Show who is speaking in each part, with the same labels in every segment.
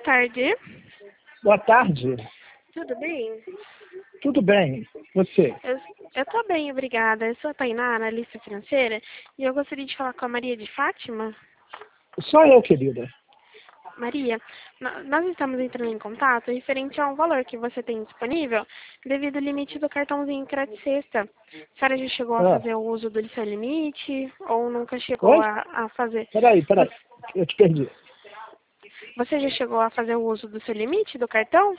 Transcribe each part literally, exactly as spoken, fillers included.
Speaker 1: tarde.
Speaker 2: Boa tarde.
Speaker 1: Tudo bem?
Speaker 2: Tudo bem. Você?
Speaker 1: Eu, eu tô bem, obrigada. Eu sou a Tainá, analista financeira, e eu gostaria de falar com a Maria de Fátima.
Speaker 2: Só eu, querida.
Speaker 1: Maria, no- nós estamos entrando em contato referente ao valor que você tem disponível devido ao limite do cartãozinho crédito sexta. A senhora já chegou a
Speaker 2: Ah.
Speaker 1: fazer o uso do seu limite ou nunca chegou
Speaker 2: Oi?
Speaker 1: a, a fazer?
Speaker 2: Peraí, peraí. Eu te perdi.
Speaker 1: Você já chegou a fazer o uso do seu limite do cartão?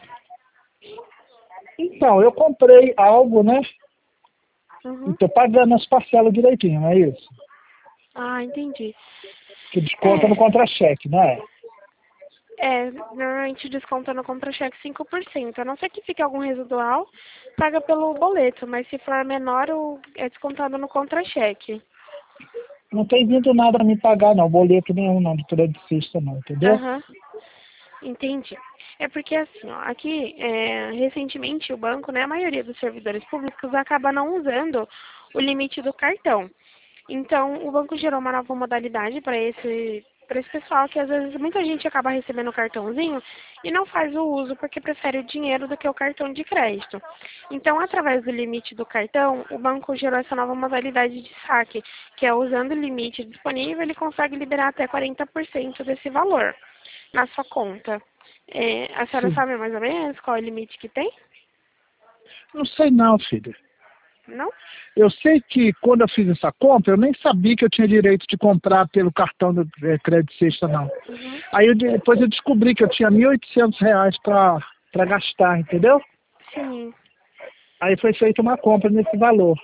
Speaker 2: Então, eu comprei algo, né?
Speaker 1: Uhum.
Speaker 2: E tô pagando as parcelas direitinho, não é isso?
Speaker 1: Ah, entendi.
Speaker 2: Que desconta no
Speaker 1: É,
Speaker 2: contra-cheque, não é?
Speaker 1: É, normalmente desconta no contra-cheque cinco por cento. A não ser que fique algum residual, paga pelo boleto, mas se for menor, o- é descontado no contra-cheque.
Speaker 2: Não tem vindo nada a me pagar, não. Boleto nenhum, não, de credicista, não, entendeu?
Speaker 1: Aham, entendi. É porque assim, ó, aqui, é, recentemente o banco, né, a maioria dos servidores públicos acaba não usando o limite do cartão. Então, o banco gerou uma nova modalidade para esse, para esse pessoal que às vezes muita gente acaba recebendo o cartãozinho e não faz o uso porque prefere o dinheiro do que o cartão de crédito. Então, através do limite do cartão, o banco gerou essa nova modalidade de saque, que é usando o limite disponível, ele consegue liberar até quarenta por cento desse valor na sua conta. É, a senhora
Speaker 2: Sim.
Speaker 1: sabe mais ou menos qual é o limite que tem?
Speaker 2: Não sei não, filha.
Speaker 1: Não?
Speaker 2: Eu sei que quando eu fiz essa compra, eu nem sabia que eu tinha direito de comprar pelo cartão do é, crédito sexta, não.
Speaker 1: Uhum.
Speaker 2: Aí eu, depois eu descobri que eu tinha mil e oitocentos reais para para gastar, entendeu?
Speaker 1: Sim.
Speaker 2: Aí foi feita uma compra nesse valor.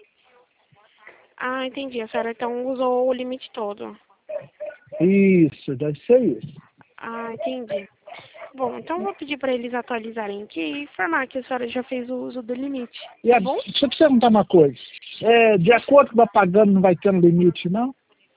Speaker 1: Ah, entendi. A senhora então usou o limite todo.
Speaker 2: Isso, deve ser isso.
Speaker 1: Ah, entendi. Bom, então vou pedir para eles atualizarem aqui e informar que a senhora já fez o uso do limite,
Speaker 2: E
Speaker 1: tá
Speaker 2: a,
Speaker 1: bom?
Speaker 2: deixa eu te perguntar uma coisa. É, de acordo com vai pagando, não vai tendo limite, não?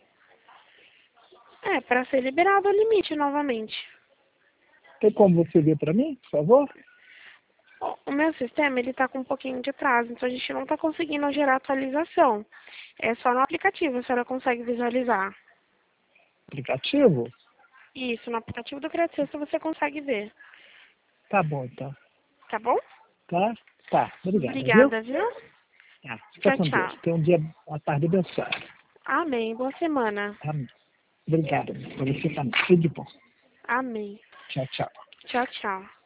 Speaker 1: É, para ser liberado o limite novamente.
Speaker 2: Tem como você ver para mim, por favor?
Speaker 1: Ó, o meu sistema, ele tá com um pouquinho de atraso, então a gente não tá conseguindo gerar atualização. É só no aplicativo a senhora consegue visualizar.
Speaker 2: Aplicativo?
Speaker 1: Isso, no aplicativo do Crédito Sexta você consegue ver,
Speaker 2: Tá bom, então.
Speaker 1: tá bom?
Speaker 2: Tá? Tá, obrigada, viu?
Speaker 1: Obrigada, viu?
Speaker 2: Tá, fica
Speaker 1: Tchau,
Speaker 2: com Deus.
Speaker 1: tchau.
Speaker 2: Tenha um dia, uma tarde abençoada.
Speaker 1: Amém. Boa semana.
Speaker 2: Amém. Obrigado. Para você também. Tudo de bom.
Speaker 1: Amém.
Speaker 2: Tchau, tchau.
Speaker 1: Tchau, tchau.